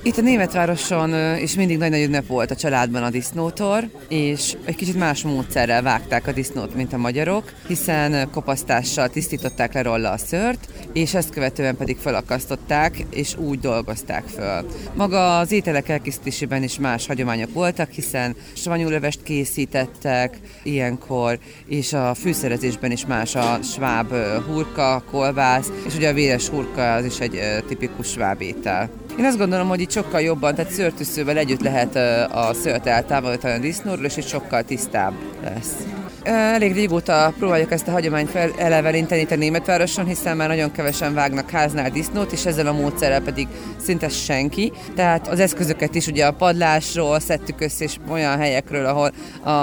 Itt a Németvároson is mindig nagy ünnep volt a családban a disznótor, és egy kicsit más módszerrel vágták a disznót, mint a magyarok, hiszen kopasztással tisztították le róla a szőrt, és ezt követően pedig felakasztották, és úgy dolgozták föl. Maga az ételek elkészítésében is más hagyományok voltak, hiszen savanyúlevest készítettek ilyenkor, és a fűszerezésben is más a sváb hurka, kolbász, és ugye a véres hurka az is egy tipikus sváb étel. Én azt gondolom, hogy itt sokkal jobban, tehát szőrtűzővel együtt lehet a szőrt eltávolítani a disznóról, és itt sokkal tisztább lesz. Elég régóta próbáljuk ezt a hagyományt eleveníteni itt a Németvároson, hiszen már nagyon kevesen vágnak háznál disznót, és ezzel a módszerrel pedig szinte senki. Tehát az eszközöket is ugye a padlásról szedtük össze, és olyan helyekről, ahol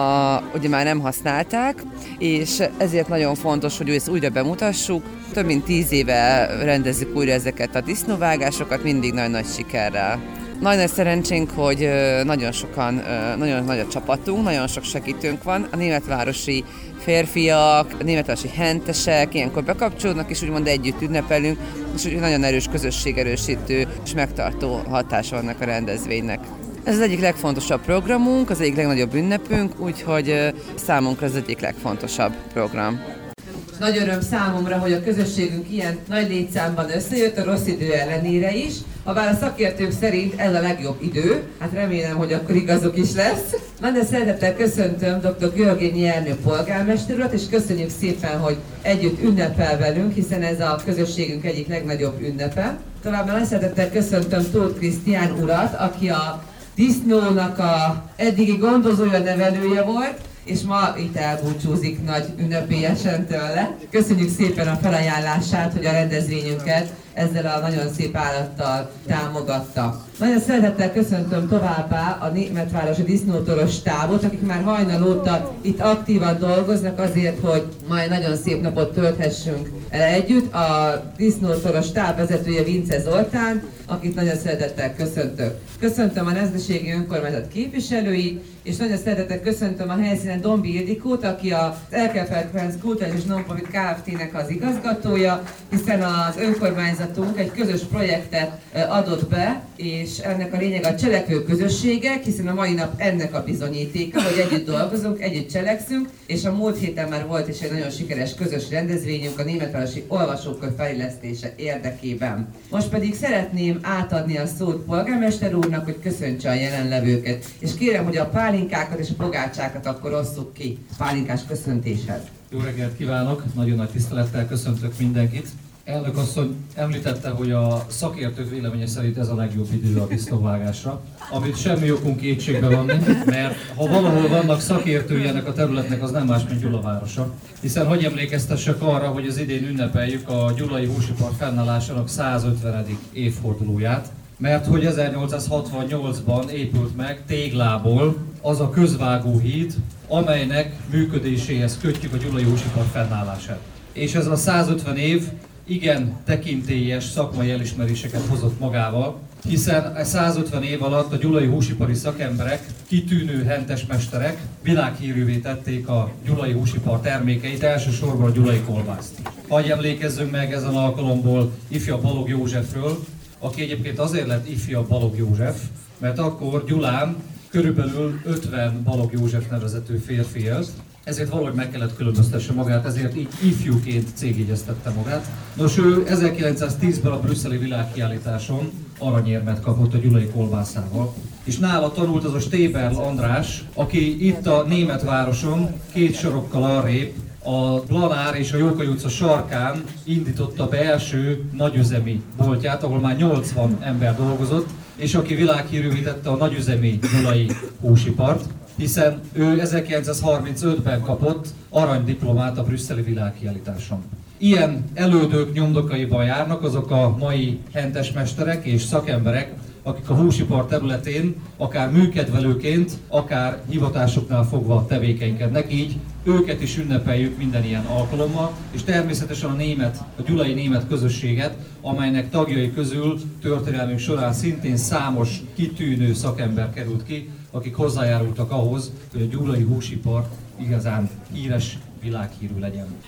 ugye már nem használták, és ezért nagyon fontos, hogy ezt újra bemutassuk. Több mint 10 éve rendezzük újra ezeket a disznóvágásokat, mindig nagy sikerrel. Nagy szerencsénk, hogy nagyon sokan, nagyon nagy a csapatunk, nagyon sok segítőnk van. A németvárosi férfiak, a németvárosi hentesek ilyenkor bekapcsolódnak, és úgymond együtt ünnepelünk, és úgy nagyon erős közösségerősítő és megtartó hatása vannak a rendezvénynek. Ez az egyik legfontosabb programunk, az egyik legnagyobb ünnepünk, úgyhogy számunkra az egyik legfontosabb program. Nagy öröm számomra, hogy a közösségünk ilyen nagy létszámban összejött, a rossz idő ellenére is. Habár a szakértők szerint ez a legjobb idő, hát remélem, hogy akkor igazuk is lesz. Nagyon szeretettel köszöntöm dr. Györgényi Ernő polgármester urat, és köszönjük szépen, hogy együtt ünnepel velünk, hiszen ez a közösségünk egyik legnagyobb ünnepe. Továbbá nagy szeretettel köszöntöm Tóth Krisztián urat, aki a disznónak a eddigi gondozója, nevelője volt, és ma itt elbúcsúzik nagy ünnepélyesen tőle. Köszönjük szépen a felajánlását, hogy a rendezvényünket ezzel a nagyon szép állattal támogatta. Nagyon szeretettel köszöntöm továbbá a Németvárosi disznótoros stábot, akik már hajnal óta itt aktívan dolgoznak azért, hogy majd nagyon szép napot tölthessünk el együtt. A disznótoros stáb vezetője Vince Zoltán, akit nagyon szeretettel köszöntök. Köszöntöm a Nemzetiségi Önkormányzat képviselőit, és nagyon szeretettel köszöntöm a helyszínen Dombi Ildikót, aki az Erkelfrekvenc Kulturális Nonprofit Kft-nek az igazgatója, hiszen az önkormányzatunk egy közös projektet adott be, és ennek a lényeg a cselekvő közösségek, hiszen a mai nap ennek a bizonyítéka, hogy együtt dolgozunk, együtt cselekszünk, és a múlt héten már volt is egy nagyon sikeres közös rendezvényünk a Németvárosi Olvasókör fejlesztése érdekében. Most pedig szeretném átadni a szót polgármester úrnak, hogy köszöntse a jelenlevőket, és kérem, hogy a pálinkákat és a pogácsákat akkor osszuk ki pálinkás köszöntéshez. Jó reggelt kívánok, nagyon nagy tisztelettel köszöntök mindenkit. Elnök asszony említette, hogy a szakértők véleménye szerint ez a legjobb idő a disznóvágásra, amit semmi okunk kétségbe vanni, mert ha valahol vannak szakértői ennek a területnek, az nem más, mint Gyula városa. Hiszen hogy emlékeztessek arra, hogy az idén ünnepeljük a gyulai húsipar fennállásának 150. évfordulóját, mert hogy 1868-ban épült meg téglából az a közvágóhíd, amelynek működéséhez kötjük a gyulai húsipar fennállását. És ez a 150 év igen tekintélyes szakmai elismeréseket hozott magával, hiszen a 150 év alatt a gyulai húsipari szakemberek, kitűnő hentesmesterek világhírűvé tették a gyulai húsipar termékeit, elsősorban a gyulai kolbászt. Hagyj emlékezzünk meg ezen alkalomból ifjabb Balogh Józsefről, aki egyébként azért lett ifjabb Balogh József, mert akkor Gyulán körülbelül 50 Balogh József nevezetű férfi élt, ezért valahogy meg kellett különböztesse magát, ezért így ifjúként cégjegyeztette magát. Nos, ő 1910-ben a brüsszeli világkiállításon aranyérmet kapott a gyulai kolbászával. És nála tanult az a Stéberl András, aki itt a Németvároson 2 sorokkal arrébb a Blanár és a Jókai utca sarkán indította be első nagyüzemi boltját, ahol már 80 ember dolgozott, és aki világhírűvé tette a nagyüzemi gyulai húsipart, hiszen ő 1935-ben kapott aranydiplomát a brüsszeli világkiállításon. Ilyen elődök nyomdokaiban járnak azok a mai hentesmesterek és szakemberek, akik a húsipar területén akár műkedvelőként, akár hivatásoknál fogva tevékenykednek, így őket is ünnepeljük minden ilyen alkalommal, és természetesen a gyulai német közösséget, amelynek tagjai közül történelmünk során szintén számos kitűnő szakember került ki, akik hozzájárultak ahhoz, hogy a gyulai húsipar igazán híres, világhírű legyen.